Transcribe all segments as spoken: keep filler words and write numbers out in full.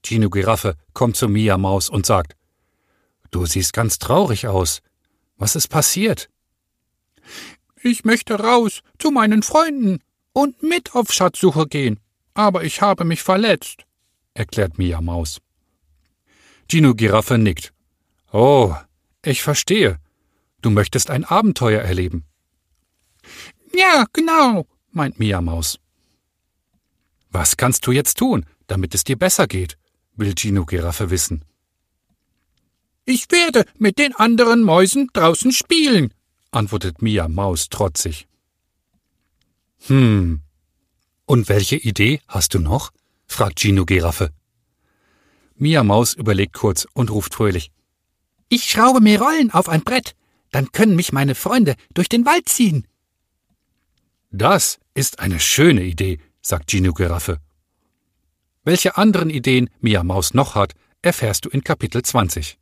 Gino Giraffe kommt zu Mia Maus und sagt: »Du siehst ganz traurig aus. Was ist passiert?« »Ich möchte raus zu meinen Freunden und mit auf Schatzsuche gehen, aber ich habe mich verletzt«, erklärt Mia Maus. Gino Giraffe nickt. »Oh, ich verstehe. Du möchtest ein Abenteuer erleben.« »Ja, genau«, meint Mia Maus. »Was kannst du jetzt tun, damit es dir besser geht?«, will Gino Giraffe wissen. »Ich werde mit den anderen Mäusen draußen spielen«, antwortet Mia Maus trotzig. »Hm, und welche Idee hast du noch?«, fragt Gino Giraffe. Mia Maus überlegt kurz und ruft fröhlich: »Ich schraube mir Rollen auf ein Brett, dann können mich meine Freunde durch den Wald ziehen.« »Das ist eine schöne Idee«, sagt Gino Giraffe. Welche anderen Ideen Mia Maus noch hat, erfährst du in Kapitel zwanzig.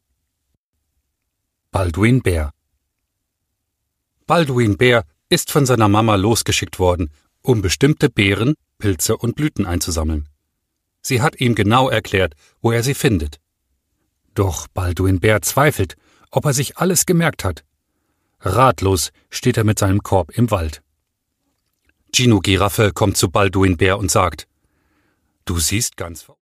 Balduin Bär. Balduin Bär ist von seiner Mama losgeschickt worden, um bestimmte Beeren, Pilze und Blüten einzusammeln. Sie hat ihm genau erklärt, wo er sie findet. Doch Balduin Bär zweifelt, ob er sich alles gemerkt hat. Ratlos steht er mit seinem Korb im Wald. Gino Giraffe kommt zu Balduin Bär und sagt: »Du siehst ganz